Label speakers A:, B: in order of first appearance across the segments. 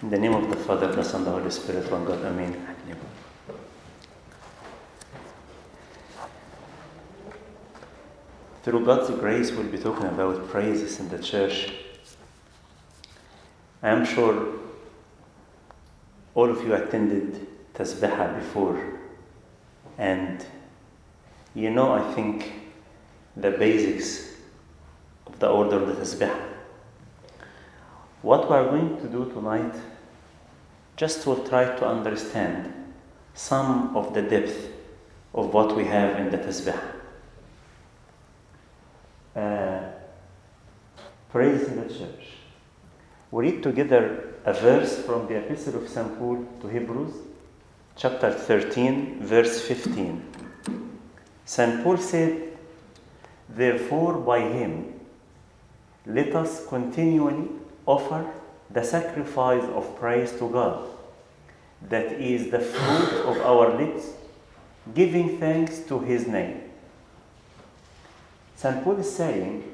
A: In the name of the Father, the Son, and the Holy Spirit, one God, Amen. Through God's grace, we'll be talking about praises in the church. I am sure all of you attended Tasbihah before, and I think the basics of the order of the Tasbihah. What we are going to do tonight, just to try to understand some of the depth of what we have in the Tasbihah. Praise in the church. We read together a verse from the Epistle of St. Paul to Hebrews, chapter 13, verse 15. St. Paul said, "Therefore by him let us continually offer the sacrifice of praise to God, that is the fruit of our lips, giving thanks to his name." St. Paul is saying,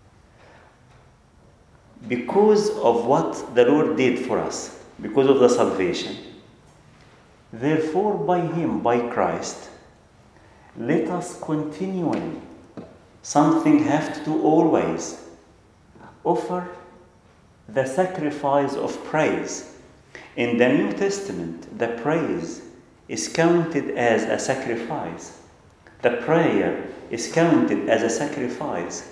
A: because of what the Lord did for us, because of the salvation, therefore by him, by Christ, let us continually, something have to do always, offer the sacrifice of praise. In the New Testament, the praise is counted as a sacrifice. The prayer is counted as a sacrifice.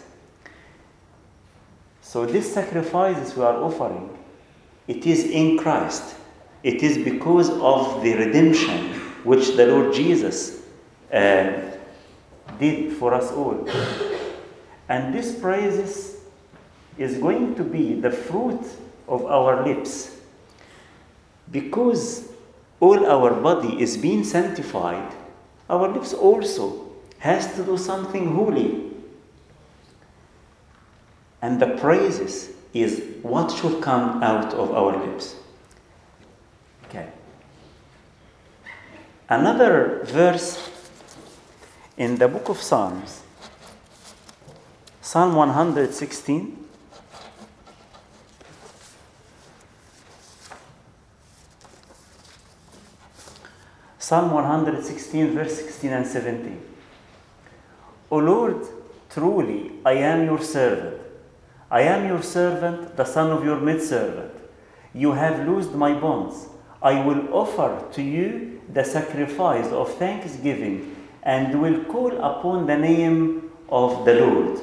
A: So this sacrifices we are offering, it is in Christ. It is because of the redemption which the Lord Jesus did for us all. And this praise is going to be the fruit of our lips. Because all our body is being sanctified, our lips also has to do something holy. And the praises is what should come out of our lips. Okay. Another verse in the book of Psalms, Psalm 116. Psalm 116, verse 16 and 17. O Lord, truly I am your servant. I am your servant, the son of your maidservant. You have loosed my bonds. I will offer to you the sacrifice of thanksgiving and will call upon the name of the Lord.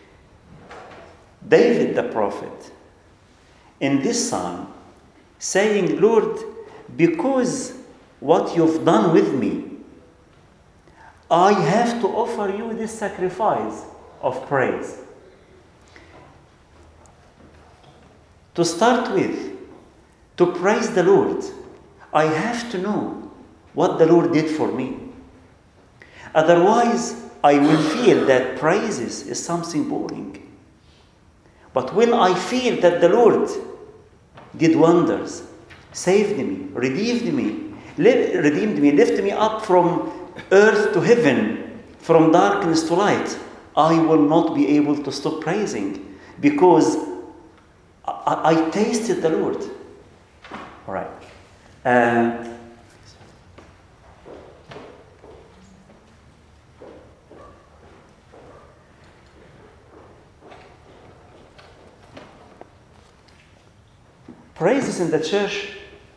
A: David the prophet, in this psalm, saying, Lord, because what you've done with me, I have to offer you this sacrifice of praise. To start with, to praise the Lord, I have to know what the Lord did for me. Otherwise, I will feel that praises is something boring. But when I feel that the Lord did wonders, saved me, redeemed me, lifted me up from earth to heaven, from darkness to light, I will not be able to stop praising, because I tasted the Lord. All right. Praises in the church,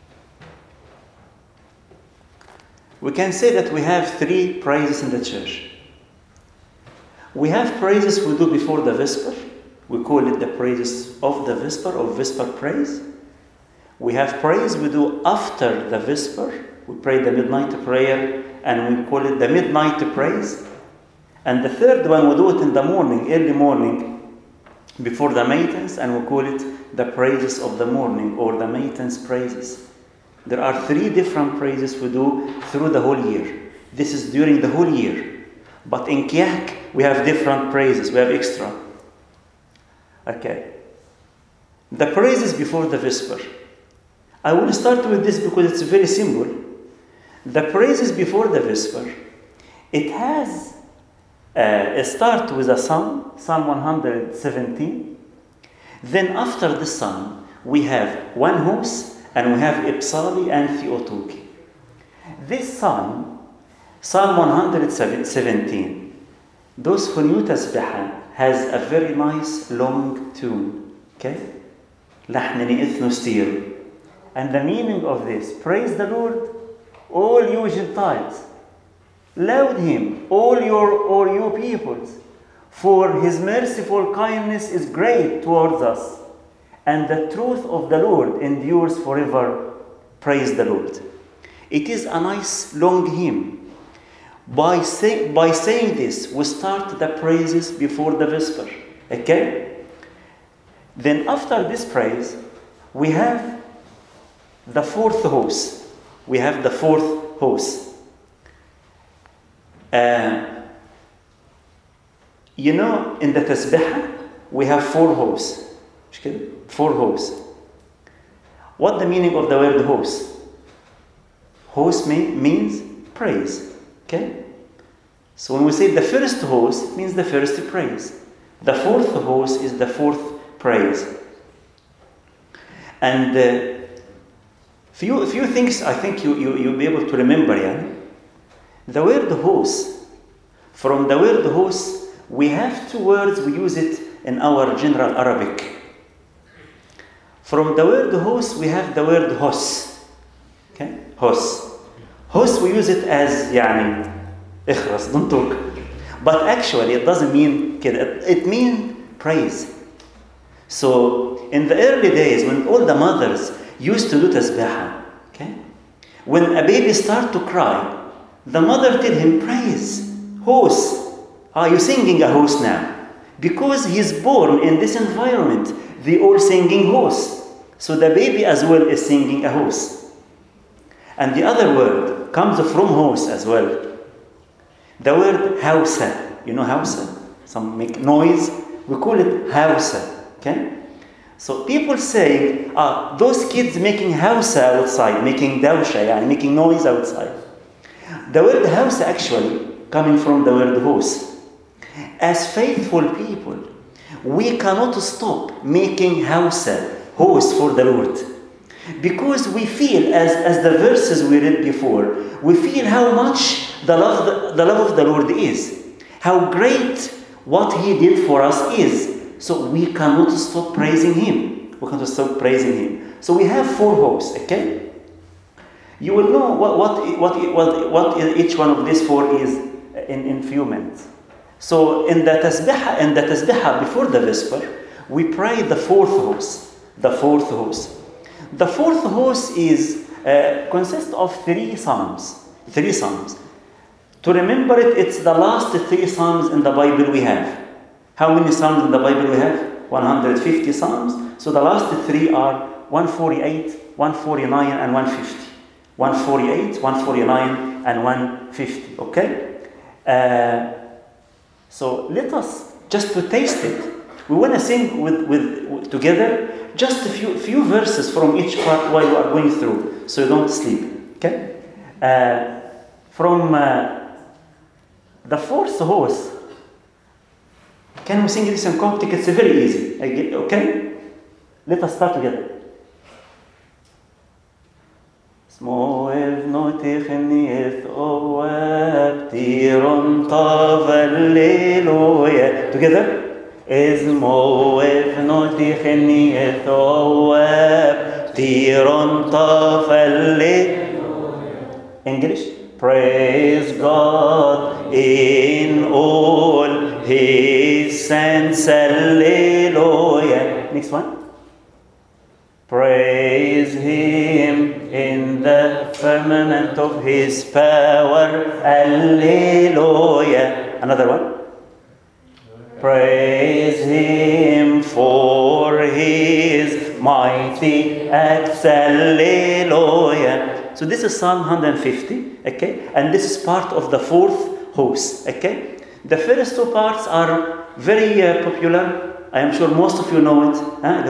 A: we can say that we have three praises in the church. We have praises we do before the Vesper. We call it the praises of the Vesper, or Vesper praise. We have praise we do after the Vesper. We pray the midnight prayer, and we call it the midnight praise. And the third one, we do it in the morning, early morning, before the matins, and we call it the praises of the morning, or the matins praises. There are three different praises we do through the whole year. This is during the whole year. But in Kiahk, we have different praises. We have extra. Okay. The praises before the Vesper. I will start with this because it's very simple. The praises before the Vesper, it has a start with a psalm, Psalm 117. Then after the psalm, we have one hymn and we have Ipsali and Theotoki. This psalm, Psalm 117, those who knew Tasbiha, has a very nice long tune. Okay? لحن إثنوستير. And the meaning of this, praise the Lord, all you Gentiles. Laud him, all you peoples, for his merciful kindness is great towards us, and the truth of the Lord endures forever. Praise the Lord. It is a nice long hymn. By saying this, we start the praises before the Vesper. Okay? Then after this praise, we have the fourth host. We have the fourth host. You know, in the Tasbiha, we have four hosts. Four hosts. What the meaning of the word host? Host means praise. Okay? So when we say the first host, it means the first praise. The fourth host is the fourth praise. And few things I think you'll be able to remember. Yeah? The word host. From the word host, we have two words, we use it in our general Arabic. From the word host, we have the word hos. Okay? Hos. Hos, we use it as يعني اخرس, don't talk. But actually, it doesn't mean كده. It means praise. So, in the early days, when all the mothers used to do tasbihah, okay? When a baby starts to cry, the mother tell him, praise, host. Are you singing a host now? Because he's born in this environment, they all singing host. So the baby as well is singing a host. And the other word comes from host as well. The word hausa. You know hausa? Some make noise. We call it hausa. Okay? So people say, those kids making hausa outside, making dawsha, making noise outside. The word hausa actually coming from the word host. As faithful people, we cannot stop making hausa, host for the Lord. Because we feel, as the verses we read before, we feel how much the love of the Lord is. How great what He did for us is. So we cannot stop praising Him. We cannot stop praising Him. So we have four hosts, okay? You will know what each one of these four is in few minutes. So in the tasbihah before the Vesper, we pray the fourth host. The fourth host. The fourth host consists of three psalms. Three psalms. To remember it, it's the last three psalms in the Bible we have. How many psalms in the Bible we have? 150 psalms. So the last three are 148, 149, and 150. 148, 149, and 150. Okay? So let us, just to taste it, we want to sing with together just a few verses from each part while you are going through, so you don't sleep. Okay? From the fourth host, can we sing this in Coptic? It's very easy. Okay? Let us start together. Together. English. Praise God in all His saints. Hallelujah. Next one. Praise Him in the firmament of His power. Hallelujah. Another one. Praise Him for His mighty acts. Hallelujah. So this is Psalm 150, okay? And this is part of the fourth host, okay? The first two parts are very popular. I am sure most of you know it.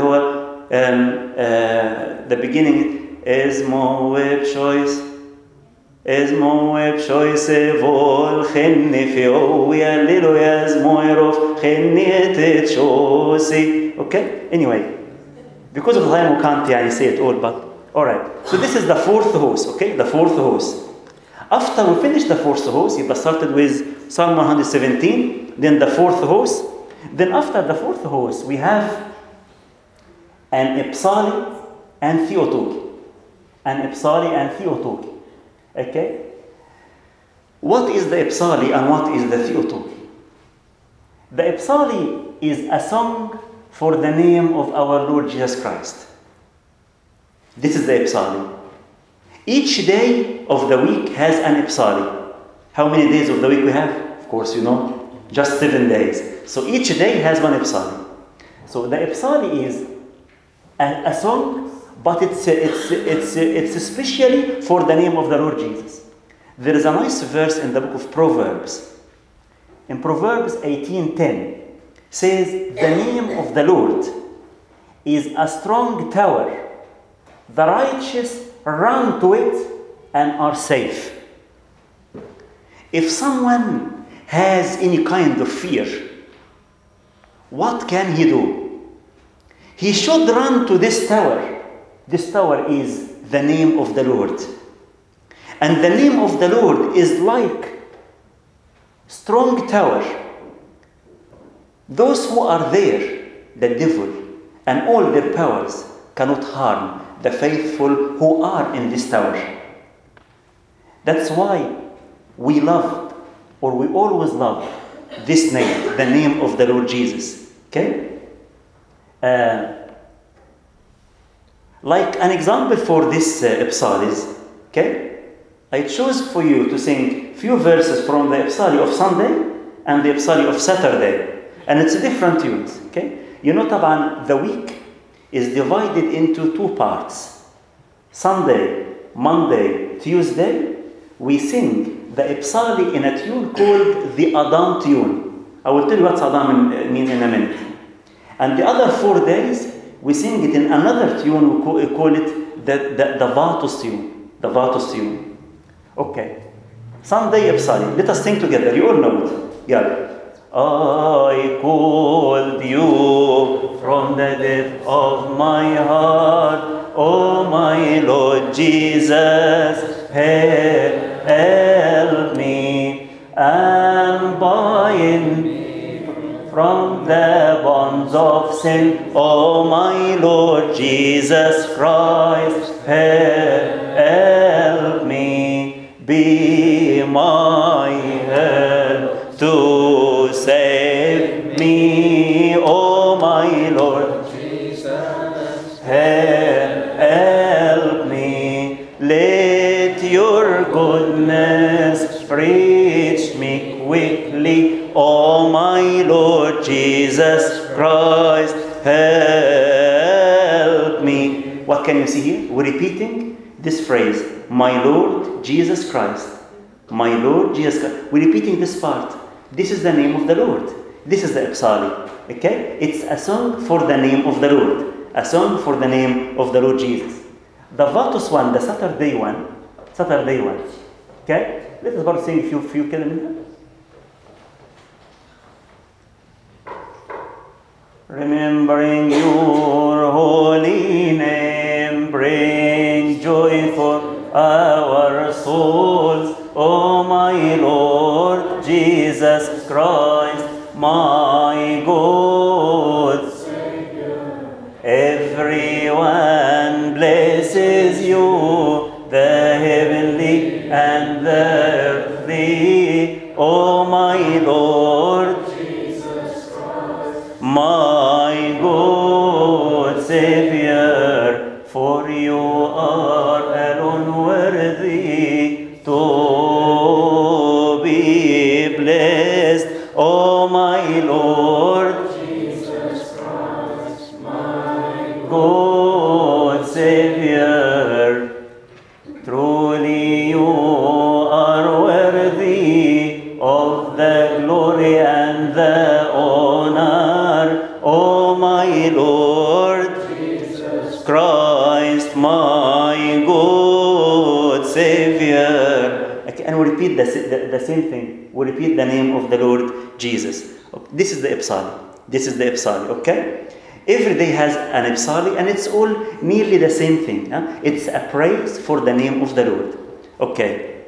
A: The beginning is Moab choice. Is Moab choice vol khinni fi oya lilo yaz moirof khinni chosi. Okay? Anyway, because of time we can't say it all, but All right. So this is the fourth host, okay? The fourth host. After we finish the fourth host, you started with Psalm 117, then the fourth host. Then after the fourth host, we have an Ipsali and Theotoki. An Ipsali and Theotoki. Okay? What is the Ipsali and what is the Theotoki? The Ipsali is a song for the name of our Lord Jesus Christ. This is the Ipsali. Each day of the week has an Ipsali. How many days of the week we have? Of course, you know, just 7 days. So each day has one Ipsali. So the Ipsali is a song, but it's especially for the name of the Lord Jesus. There is a nice verse in the book of Proverbs. In Proverbs 18:10 says, "The name of the Lord is a strong tower. The righteous run to it and are safe." If someone has any kind of fear, what can he do? He should run to this tower. This tower is the name of the Lord. And the name of the Lord is like strong tower. Those who are there, the devil and all their powers, cannot harm the faithful who are in this tower. That's why we love, or we always love, this name, the name of the Lord Jesus. Okay? Like an example for this Ipsalis, okay? I chose for you to sing few verses from the Ipsali of Sunday and the Ipsali of Saturday. And it's different tunes, okay? You know, طبعا, the week is divided into two parts. Sunday, Monday, Tuesday, we sing the Ipsali in a tune called the Adam tune. I will tell you what Adam means in a minute. And the other 4 days, we sing it in another tune, we call it the Vatus tune. The Vatus tune. Okay. Sunday Ipsali. Let us sing together. You all know it. Yeah. I called you from the depth of my heart, oh my Lord Jesus, help me and bind me from the bonds of sin, oh my Lord Jesus Christ, help me, be my help to save me, oh my Lord Jesus, help me. Let your goodness reach me quickly, oh my Lord Jesus Christ, help me. What can you see here? We're repeating this phrase, my Lord Jesus Christ. My Lord Jesus Christ. We're repeating this part. This is the name of the Lord. This is the Ipsali. Okay? It's a song for the name of the Lord. A song for the name of the Lord Jesus. The Vatus one, the Saturday one. Okay? Let us sing a few kalimat. Remembering your holy name, bring joy for our souls, O my Lord Jesus Christ, my good Savior. Everyone blesses you, the heavenly and the earthly, O my Lord Jesus Christ, my good Savior, for you are alone worthy to be blessed, O my Lord Jesus Christ, my good Savior. Truly you are worthy of the glory and the honor, O my Lord Jesus Christ, my good Savior. Okay, and we repeat the same thing. We repeat the name of the Lord Jesus. This is the Ipsali. Okay? Every day has an psalm, and it's all nearly the same thing. It's a praise for the name of the Lord. Okay.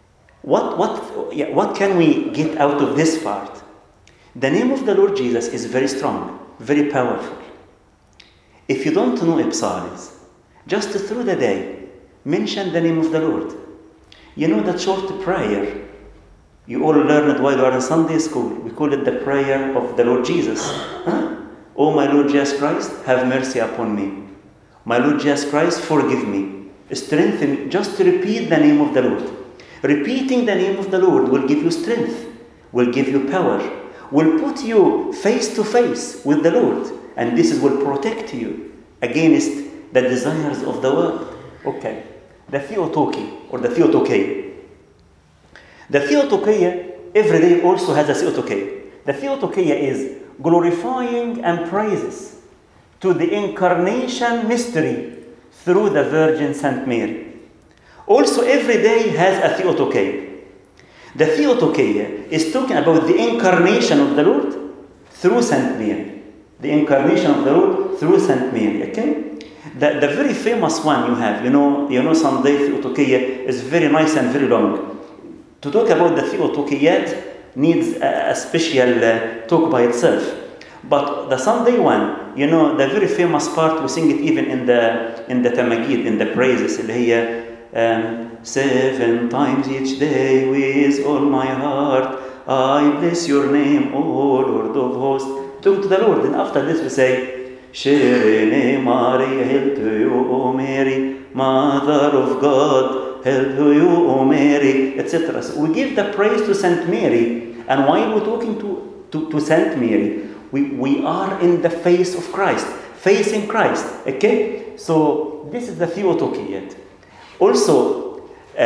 A: What can we get out of this part? The name of the Lord Jesus is very strong, very powerful. If you don't know psalms, just through the day, mention the name of the Lord. You know that short prayer you all learned while you are in Sunday school. We call it the prayer of the Lord Jesus. Oh, my Lord Jesus Christ, have mercy upon me. My Lord Jesus Christ, forgive me. Strengthen me. Just to repeat the name of the Lord. Repeating the name of the Lord will give you strength, will give you power, will put you face to face with the Lord. And this will protect you against the desires of the world. Okay. The Theotoki or the Theotokia. The Theotokia every day also has a Theotokia. The Theotokia is glorifying and praises to the incarnation mystery through the Virgin Saint Mary. Also every day has a Theotokia. The Theotokia is talking about the incarnation of the Lord through Saint Mary. The incarnation of the Lord through Saint Mary. Okay? The very famous one you have, you know Sunday Theotokia is very nice and very long. To talk about the Theotokiyat needs a special talk by itself. But the Sunday one, the very famous part, we sing it even in the Tamagid, in the praises, اللي هي 7 times each day with all my heart, I bless your name, O Lord of hosts. Talk to the Lord, and after this we say, Shirene Maria, hail to you, O Mary, Mother of God, hail to you, O Mary, etc. So we give the praise to Saint Mary, and while we're talking to Saint Mary, we are in the face of Christ, facing Christ. Okay? So this is the Theotokiyat. Also,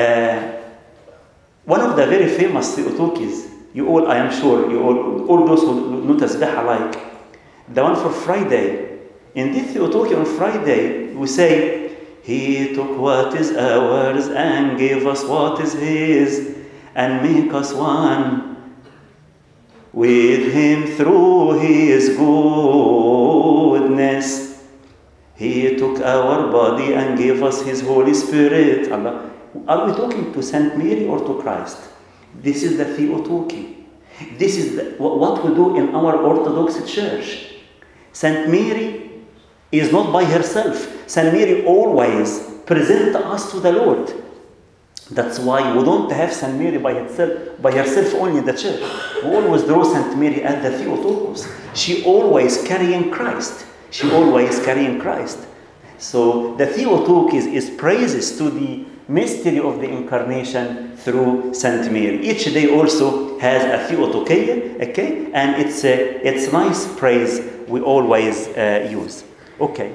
A: one of the very famous Theotokis, I am sure, all those who know Tasbih like, the one for Friday. In this Theotoki on Friday, we say, He took what is ours and gave us what is His, and make us one with Him through His goodness. He took our body and gave us His Holy Spirit. Allah. Are we talking to Saint Mary or to Christ? This is the Theotoki. This is what we do in our Orthodox Church. Saint Mary is not by herself. Saint Mary always presents us to the Lord. That's why we don't have Saint Mary by herself only in the church. We always draw Saint Mary at the Theotokos. She always carrying Christ. So the Theotokos is praises to the mystery of the incarnation through Saint Mary. Each day also has a Theotokia, okay? And it's nice praise we always use. Okay.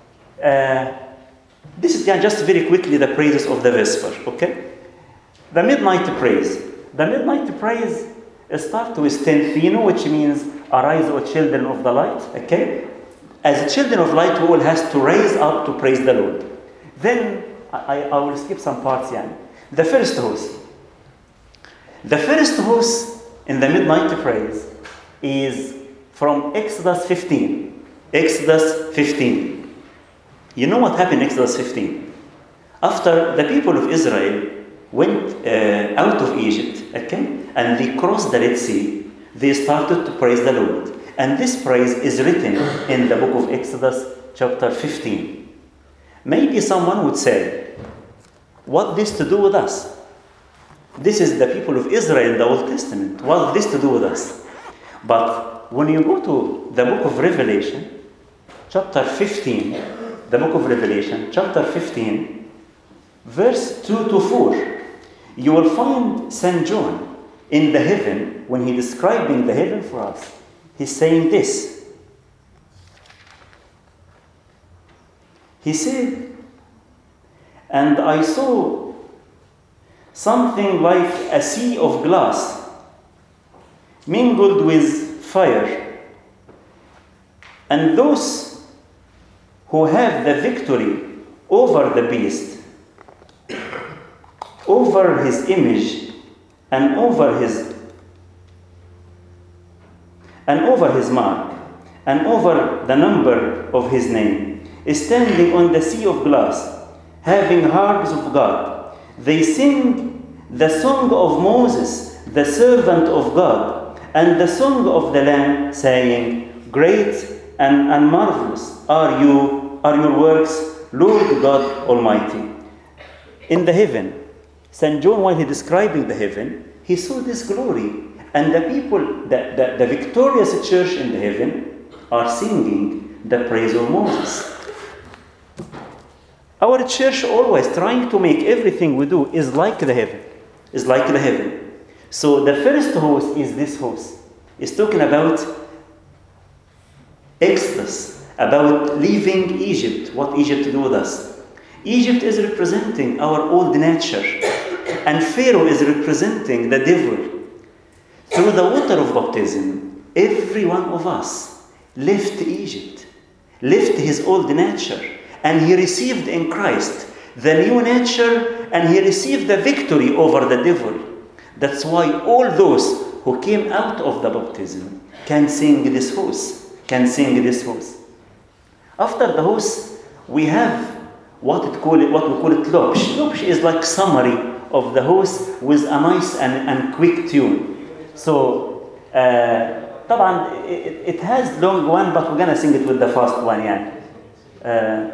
A: This is just very quickly the praises of the Vesper, okay? The midnight praise. The midnight praise starts with Stenthino, which means arise, O children of the light, okay? As children of light, we all has to raise up to praise the Lord. Then I will skip some parts. The first host. The first host in the midnight praise is from Exodus 15. Exodus 15. You know what happened in Exodus 15? After the people of Israel went out of Egypt, okay, and they crossed the Red Sea, they started to praise the Lord. And this praise is written in the book of Exodus, chapter 15. Maybe someone would say, what this to do with us? This is the people of Israel in the Old Testament. What this to do with us? But when you go to the book of Revelation, chapter 15, the book of Revelation, chapter 15, verse 2 to 4, you will find St. John in the heaven, when he's describing the heaven for us, he's saying this. He said, and I saw something like a sea of glass mingled with fire, and those who have the victory over the beast, over his image, and over his mark, and over the number of his name, standing on the sea of glass, having harps of God. They sing the song of Moses, the servant of God, and the song of the Lamb, saying, Great and marvelous are your works, Lord God Almighty. In the heaven, St. John, while he describing the heaven, he saw this glory. And the people, the victorious church in the heaven, are singing the praise of Moses. Our church always trying to make everything we do is like the heaven. Is like the heaven. So the first host is this host. It's talking about Exodus, about leaving Egypt, what Egypt did with us. Egypt is representing our old nature, and Pharaoh is representing the devil. Through the water of baptism, every one of us left Egypt, left his old nature, and he received in Christ the new nature, and he received the victory over the devil. That's why all those who came out of the baptism can sing this hymn, can sing this hymn. After the hymn, we have what we call it lopsh. Lopsh is like summary of the hymn with a nice and quick tune. So, طبعا it has long one, but we're gonna sing it with the fast one, yeah.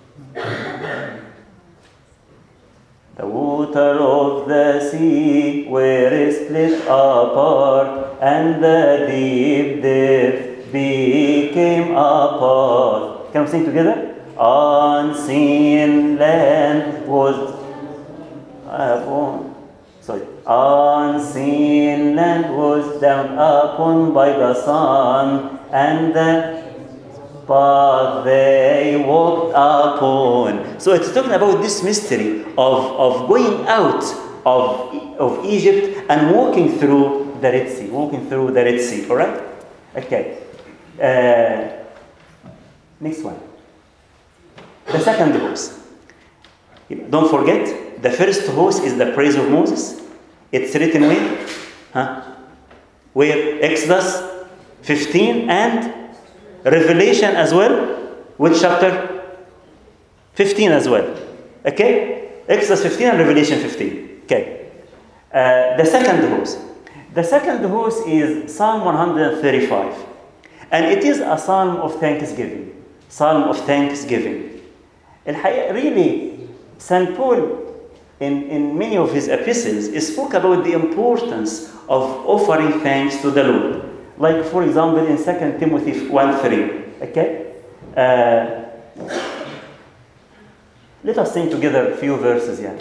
A: The water of the sea were split apart, and the deep depth became apart. Can we sing together? Unseen land was unseen land was down upon by the sun, and the path they walked upon. So it's talking about this mystery of going out of Egypt and walking through the Red Sea. Walking through the Red Sea, all right? Okay. Next one. The second host. Don't forget, the first host is the praise of Moses. It's written where? Where? Exodus 15 and Revelation as well. Which chapter? 15 as well. Okay? Exodus 15 and Revelation 15. Okay. The second host. The second host is Psalm 135. And it is a psalm of thanksgiving. Psalm of thanksgiving. Really, St. Paul, in many of his epistles, spoke about the importance of offering thanks to the Lord. Like, for example, in 2 Timothy 1:3. Okay? Let us sing together a few verses here.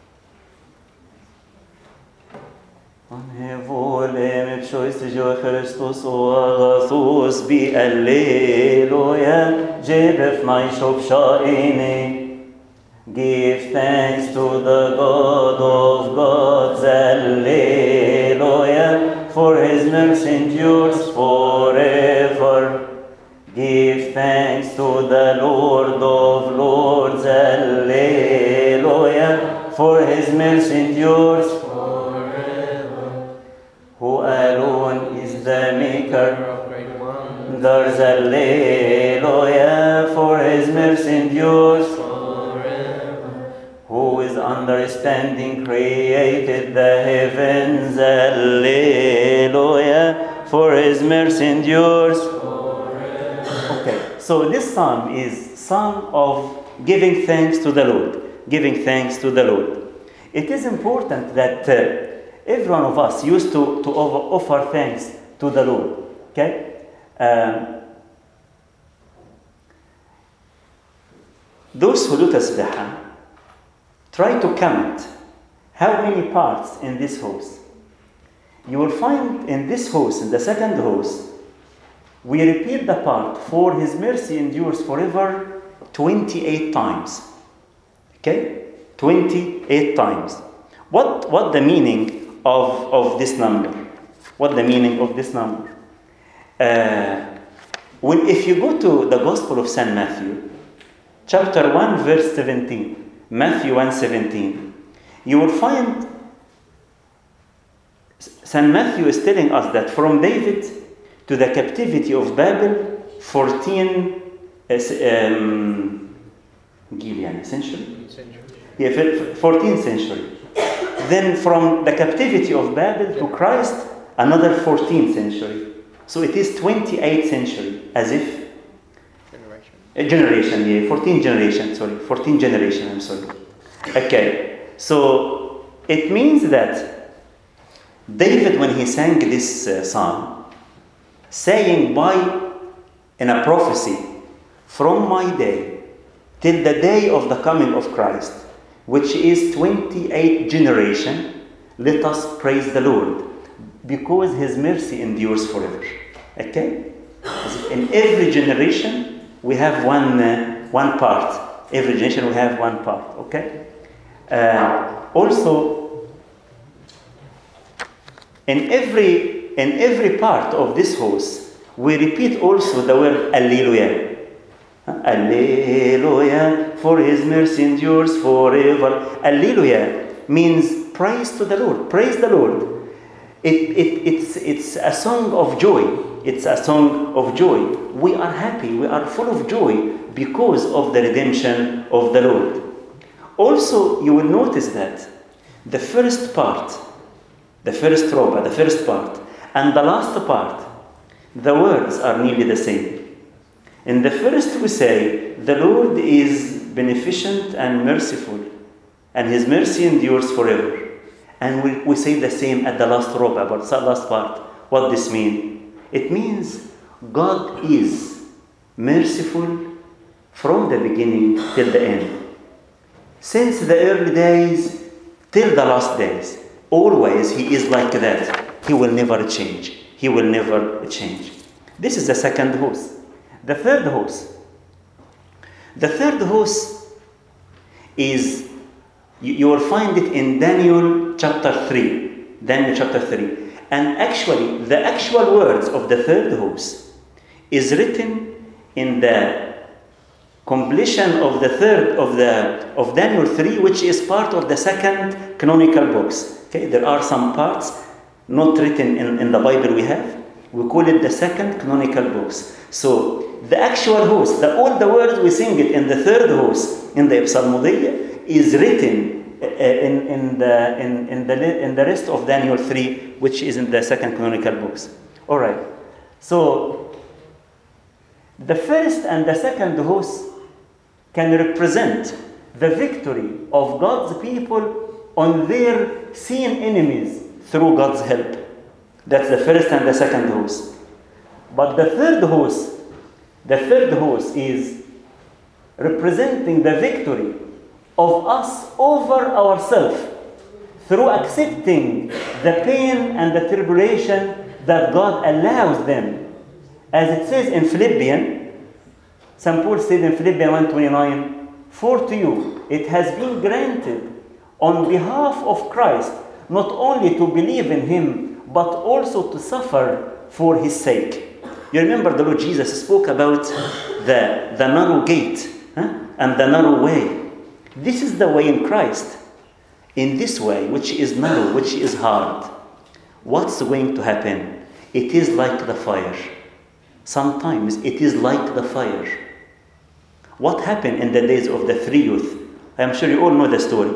A: Volem pshoisjo Christus o agathos bi alleluia jebef my shopshaine. Give thanks to the God of gods, alleluia, for his mercy endures forever. Give thanks to the Lord of lords, alleluia, for his mercy endures forever. Who alone is the maker of great wonders, alleluia, for his mercy endures forever. Who is understanding created the heavens, alleluia, for his mercy endures forever. Okay, so this psalm is psalm of giving thanks to the Lord. Giving thanks to the Lord. It is important that every one of us used to offer thanks to the Lord. Okay? Those who do tasbihah, try to count how many parts in this host. You will find in this host, in the second host, we repeat the part, for his mercy endures forever, 28 times. Okay? 28 times. What the meaning of this number? What the meaning of this number? If you go to the Gospel of St. Matthew, chapter 1, verse 17, Matthew 1:17, you will find St. Matthew is telling us that from David to the captivity of Babel, 14 century. Yeah, 14th century. Then from the captivity of Babel to Christ, another 14th century. So it is 28th century, as if generation, 14 generation, I'm sorry. Okay, so it means that David, when he sang this psalm, saying in a prophecy, from my day till the day of the coming of Christ, which is 28th generation, let us praise the Lord, because His mercy endures forever. Okay? In every generation, we have one part. Every generation, we have one part. Okay? Also, in every part of this host, we repeat also the word Alleluia. Alleluia, for His mercy endures forever. Alleluia means praise to the Lord. Praise the Lord. It's a song of joy. It's a song of joy. We are happy. We are full of joy because of the redemption of the Lord. Also, you will notice that the first part, the first part, and the last part, the words are nearly the same. In the first we say, the Lord is beneficent and merciful, and His mercy endures forever. And we say the same at the last part. What this means? It means God is merciful from the beginning till the end. Since the early days till the last days. Always He is like that. He will never change. He will never change. This is the second host. The third host is, you will find it in Daniel chapter 3. And actually, the actual words of the third host is written in the completion of the third of Daniel 3, which is part of the second canonical books. Okay, there are some parts not written in the Bible we have. We call it the second canonical books. So the actual host, all the words we sing it in the third host in the Psalmodiya is written in the rest of Daniel 3, which is in the second canonical books. All right. So the first and the second host can represent the victory of God's people on their seen enemies through God's help. That's the first and the second host. But the third host is representing the victory of us over ourselves through accepting the pain and the tribulation that God allows them. As it says in Philippians, St. Paul said in Philippians 1:29, for to you it has been granted on behalf of Christ not only to believe in Him, but also to suffer for His sake. You remember the Lord Jesus spoke about the narrow gate and the narrow way. This is the way in Christ. In this way, which is narrow, which is hard, what's going to happen? It is like the fire. Sometimes it is like the fire. What happened in the days of the three youth? I am sure you all know the story.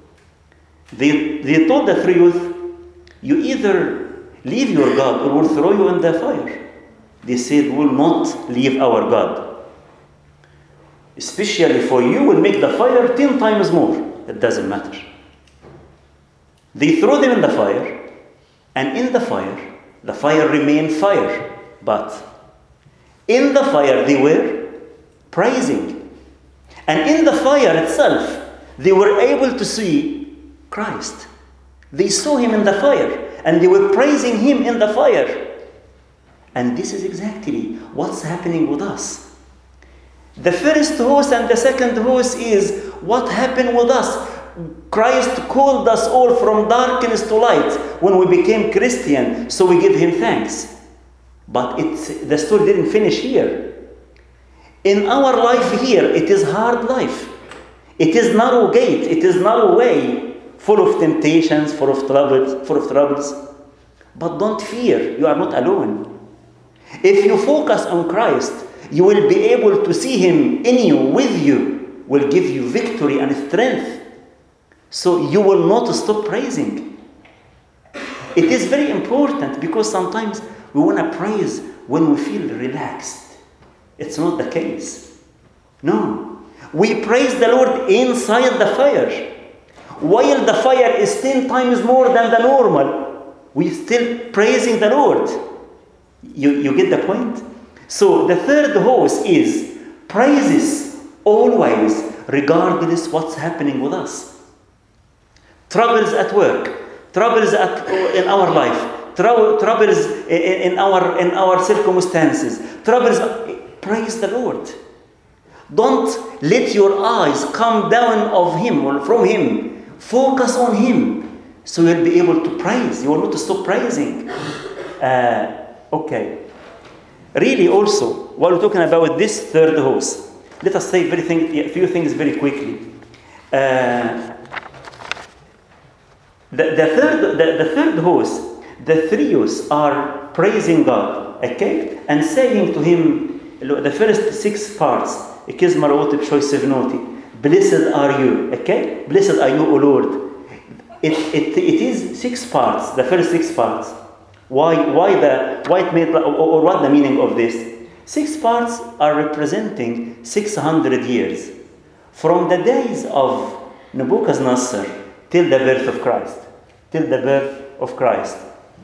A: They told the three youth, you either leave your God or we'll throw you in the fire. They said, we'll not leave our God. Especially for you, we'll make the fire 10 times more. It doesn't matter. They throw them in the fire, and in the fire remained fire. But in the fire, they were praising. And in the fire itself, they were able to see Christ. They saw Him in the fire, and they were praising Him in the fire. And this is exactly what's happening with us. The first host and the second host is what happened with us. Christ called us all from darkness to light when we became Christian, so we give Him thanks. But the story didn't finish here. In our life here, it is hard life. It is narrow gate. It is narrow way, full of temptations, full of troubles. But don't fear, you are not alone. If you focus on Christ, You will be able to see Him in you, with you, will give you victory and strength. So you will not stop praising. It is very important because sometimes we want to praise when we feel relaxed. It's not the case. No. We praise the Lord inside the fire. While the fire is 10 times more than the normal, we still praising the Lord. You get the point? So the third host is praises always, regardless what's happening with us. Troubles at work, troubles in our life, troubles in our circumstances, troubles. Praise the Lord. Don't let your eyes come down of Him or from Him. Focus on Him, so you'll be able to praise. You will not stop praising. Okay. Really, also, while we're talking about this third host, let us say a few things very quickly. The third host, the trios are praising God, okay, and saying to Him, the first 6 parts, blessed are you, okay? Blessed are you, O Lord. It is 6 parts, the first 6 parts. Why what the meaning of this? 6 parts are representing 600 years. From the days of Nebuchadnezzar till the birth of Christ. Till the birth of Christ.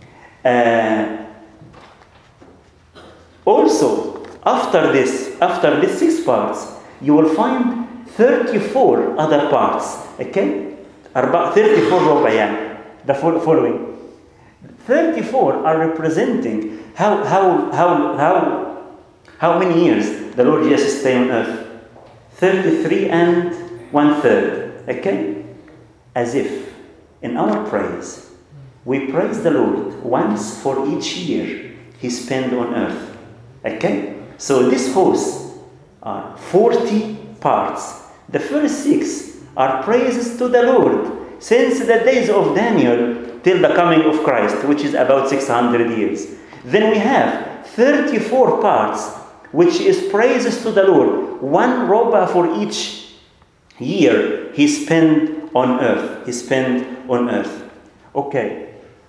A: Also, after these 6 parts, you will find 34 other parts. Okay? 34 ربع the following. 34 are representing how many years the Lord Jesus stayed on earth. 33 and 1/3. Okay? As if in our praise, we praise the Lord once for each year He spent on earth. Okay? So this host are 40 parts. The first 6 are praises to the Lord since the days of Daniel till the coming of Christ, which is about 600 years. Then we have 34 parts, which is praises to the Lord. 1 roba for each year He spent on earth. He spent on earth. Okay.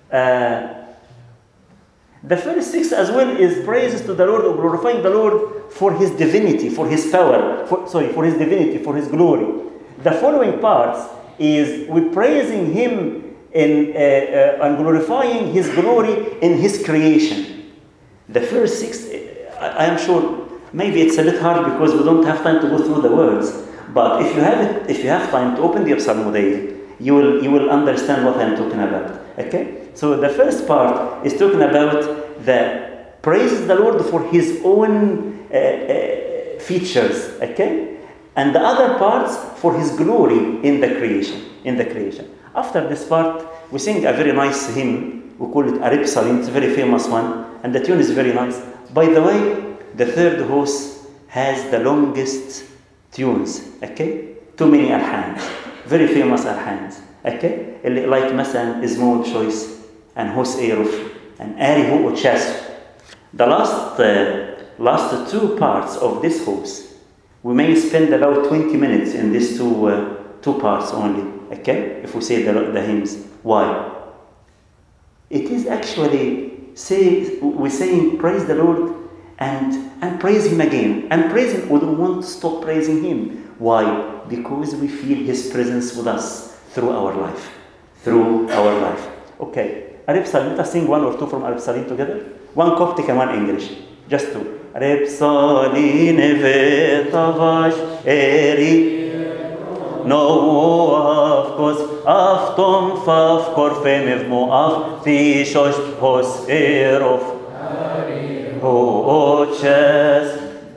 A: The first 6 as well is praises to the Lord, or glorifying the Lord for His divinity, for His power, for His divinity, for His glory. The following parts is we praising Him and glorifying His glory in His creation. The first 6, I am sure, maybe it's a bit hard because we don't have time to go through the words. But if you have time to open the Psalmodiah, you will understand what I'm talking about. Okay? So the first part is talking about the praises the Lord for His own features. Okay? And the other parts for His glory in the creation. After this part, we sing a very nice hymn. We call it Arib Salim. It's a very famous one. And the tune is very nice. By the way, the third host has the longest tunes. Okay? Too many alhans. Very famous alhans. Okay? Like مثلا Ismail Choice and Hos Eiruf and Arihu Uchasf. The last 2 parts of this host, we may spend about 20 minutes in these two parts only. Okay? If we say the hymns. Why? It is actually we're saying praise the Lord and praise Him again. And praise Him, we don't want to stop praising Him. Why? Because we feel His presence with us through our life. Okay. Arab Salim, let us sing 1 or 2 from Arab Salim together. 1 Coptic and 1 English. Just 2. Arab Salim Tavash Eri No of course Aftom Faf Korfemev Moaf Tishosh Hos Erof Oches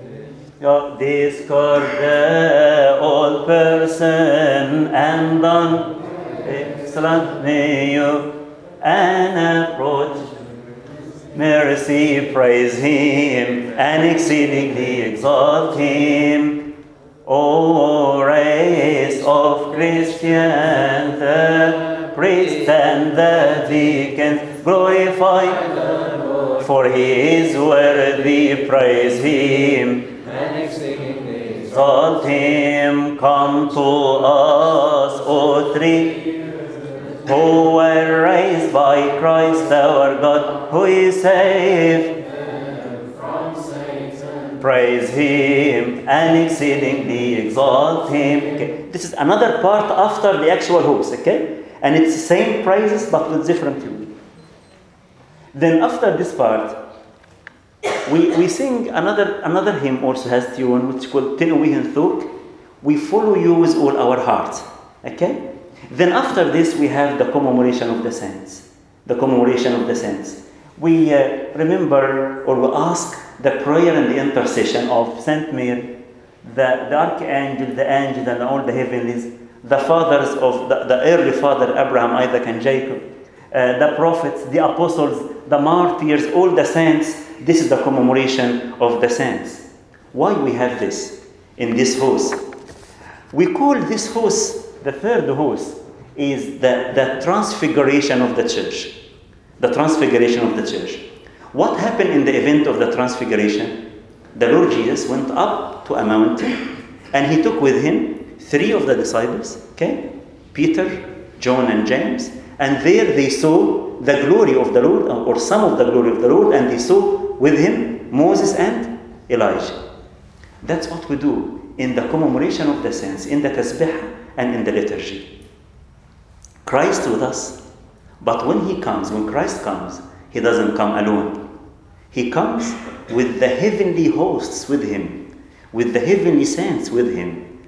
A: Discord all person and on excellent may you and approach mercy, praise Him and exceedingly exalt Him. O race of Christians, the priests and the deacons, glorify the Lord For he is worthy, praise him.
B: And exceedingly
A: Exalt him, come to us, O three, who were raised by Christ our God, who is saved
B: from Satan.
A: Praise him and exceedingly exalt him. Okay. This is another part after the actual host, okay? And it's the same praises but with different tune. Then after this part, we sing another hymn also has tune, which is called Tinuwihin Thuk. We follow you with all our heart, okay? Then after this, we have the commemoration of the saints. The commemoration of the saints. We remember or we ask the prayer and the intercession of Saint Mary, the archangel, the angels, and all the heavenlies, the fathers of the early father Abraham, Isaac, and Jacob, the prophets, the apostles, the martyrs, all the saints. This is the commemoration of the saints. Why we have this in this host? We call this host, the third host, is the transfiguration of the church. The transfiguration of the church. What happened in the event of the transfiguration? The Lord Jesus went up to a mountain and he took with him 3 of the disciples, okay? Peter, John, and James. And there they saw the glory of the Lord, or some of the glory of the Lord, and they saw with him Moses and Elijah. That's what we do in the commemoration of the saints, in the tasbih and in the liturgy. Christ with us. But when Christ comes, he doesn't come alone. He comes with the heavenly hosts with him, with the heavenly saints with him.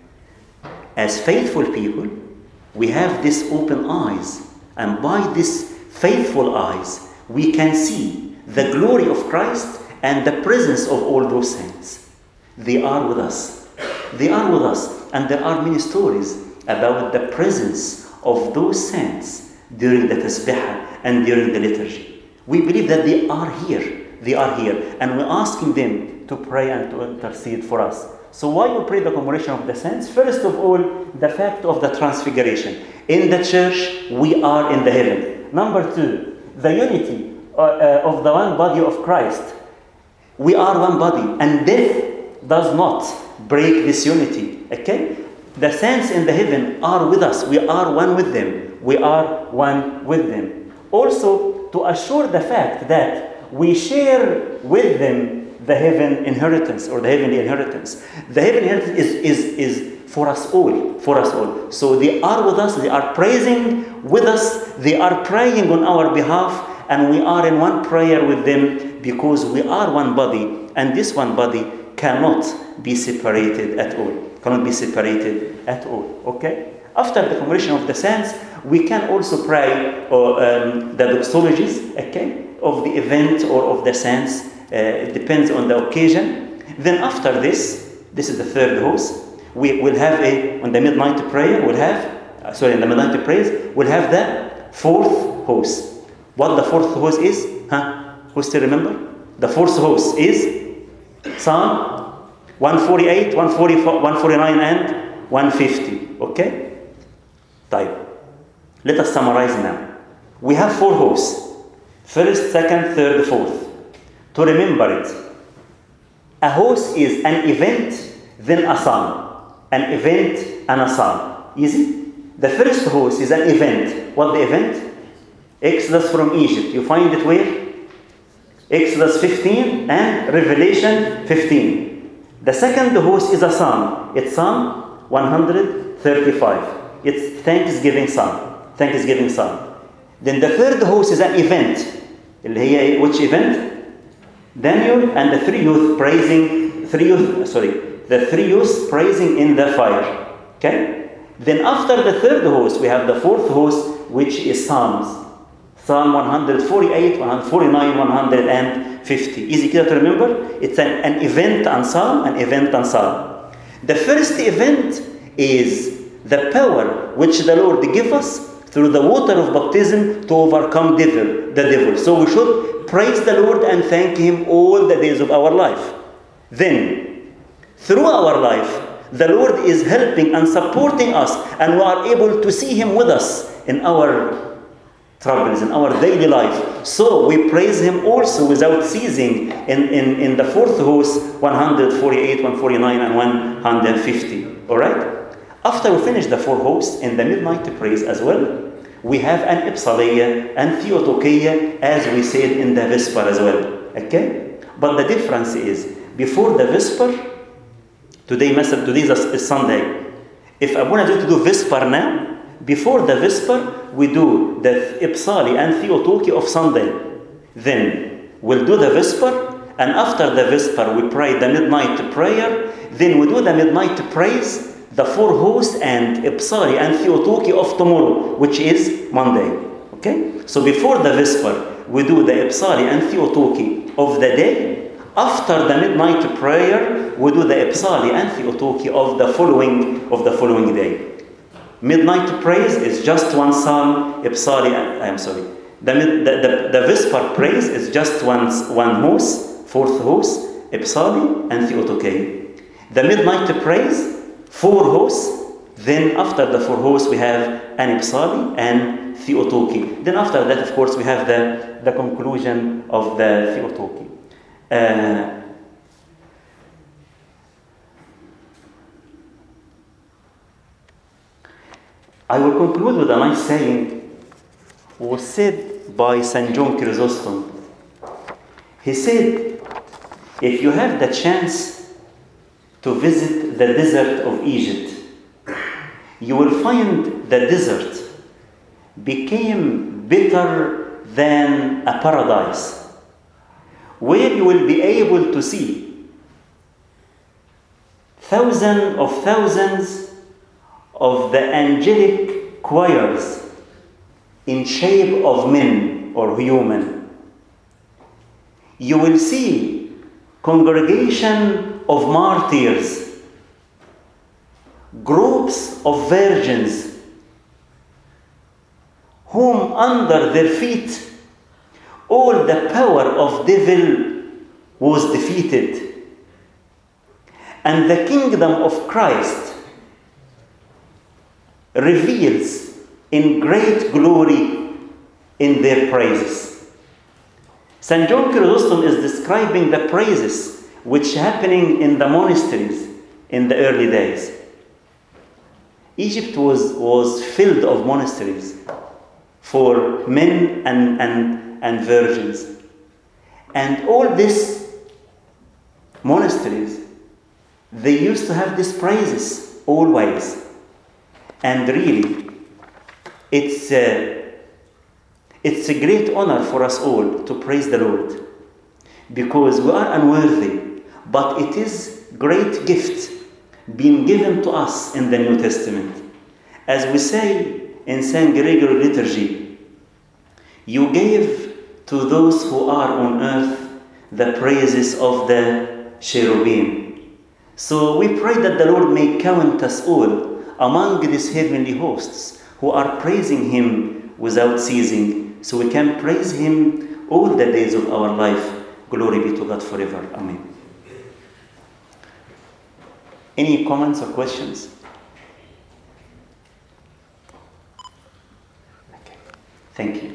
A: As faithful people, we have these open eyes, and by these faithful eyes, we can see the glory of Christ and the presence of all those saints. They are with us. They are with us, and there are many stories about the presence of those saints during the tasbih and during the liturgy. We believe that they are here. They are here. And we're asking them to pray and to intercede for us. So why you pray the commemoration of the saints? First of all, the fact of the transfiguration. In the church, we are in the heaven. Number 2, the unity of the one body of Christ. We are one body. And death does not break this unity. Okay? The saints in the heaven are with us. We are one with them. We are one with them. Also, to assure the fact that we share with them the heaven inheritance or the heavenly inheritance. The heavenly inheritance is for us all. For us all. So they are with us. They are praising with us. They are praying on our behalf. And we are in one prayer with them because we are one body. And this one body cannot be separated at all. Cannot be separated at all. Okay? After the commemoration of the saints, we can also pray the doxologies, okay, of the event or of the saints. It depends on the occasion. Then after this is the third host. We will have on the midnight prayer, in the midnight praise, we'll have the fourth host. What the fourth host is? Who still remember? The fourth host is Psalm 148, 144, 149, and 150. Okay? Type. Let us summarize now. We have 4 hosts. First, second, third, fourth. To remember it. A host is an event, then a psalm. An event and a psalm. Easy? The first host is an event. What the event? Exodus from Egypt. You find it where? Exodus 15 and Revelation 15. The second host is a psalm. It's Psalm 135. It's Thanksgiving Psalm. Thanksgiving Psalm. Then the third host is an event. Which event? Daniel and the 3 youth praising, the 3 youths praising in the fire. Okay? Then after the third host, we have the fourth host, which is Psalms. Psalm 148, 149, 150. Easy to remember? It's an event and psalm, an event and psalm. The first event is the power which the Lord gave us through the water of baptism to overcome the devil. So we should praise the Lord and thank Him all the days of our life. Then, through our life, the Lord is helping and supporting us, and we are able to see Him with us in our troubles in our daily life. So we praise Him also without ceasing in the fourth host, 148, 149, and 150. All right? After we finish the four hosts in the midnight praise as well, we have an Ipsaliya and Theotokia, as we said in the Vesper as well. Okay? But the difference is, before the Vesper, today is Sunday. If I want to do Vesper now, before the Vesper, we do the Ipsali and Theotoki of Sunday. Then we'll do the Vesper, and after the Vesper, we pray the midnight prayer. Then we do the midnight praise, the four hosts and Ipsali and Theotoki of tomorrow, which is Monday. Okay? So before the Vesper, we do the Ipsali and Theotoki of the day. After the midnight prayer, we do the Ipsali and Theotoki of the following day. Midnight praise is just one psalm. The Vesper praise is just one host, fourth host, Ipsali and Theotoki. The midnight praise, four hosts. Then after the four hosts, we have an Ipsali and Theotoki. Then after that, of course, we have the conclusion of the Theotoki. I will conclude with a nice saying was said by St. John Chrysostom. He said, if you have the chance to visit the desert of Egypt, you will find the desert became better than a paradise, where you will be able to see thousands of the angelic choirs in shape of men or human. You will see congregation of martyrs, groups of virgins, whom under their feet all the power of devil was defeated, and the kingdom of Christ reveals in great glory in their praises. St. John Chrysostom is describing the praises which happening in the monasteries in the early days. Egypt was filled of monasteries for men and virgins. And all these monasteries, they used to have these praises always. And really, it's a great honor for us all to praise the Lord, because we are unworthy, but it is great gift being given to us in the New Testament. As we say in St. Gregory liturgy, you gave to those who are on earth the praises of the cherubim. So we pray that the Lord may count us all among these heavenly hosts who are praising Him without ceasing, so we can praise Him all the days of our life. Glory be to God forever. Amen. Any comments or questions? Okay. Thank you.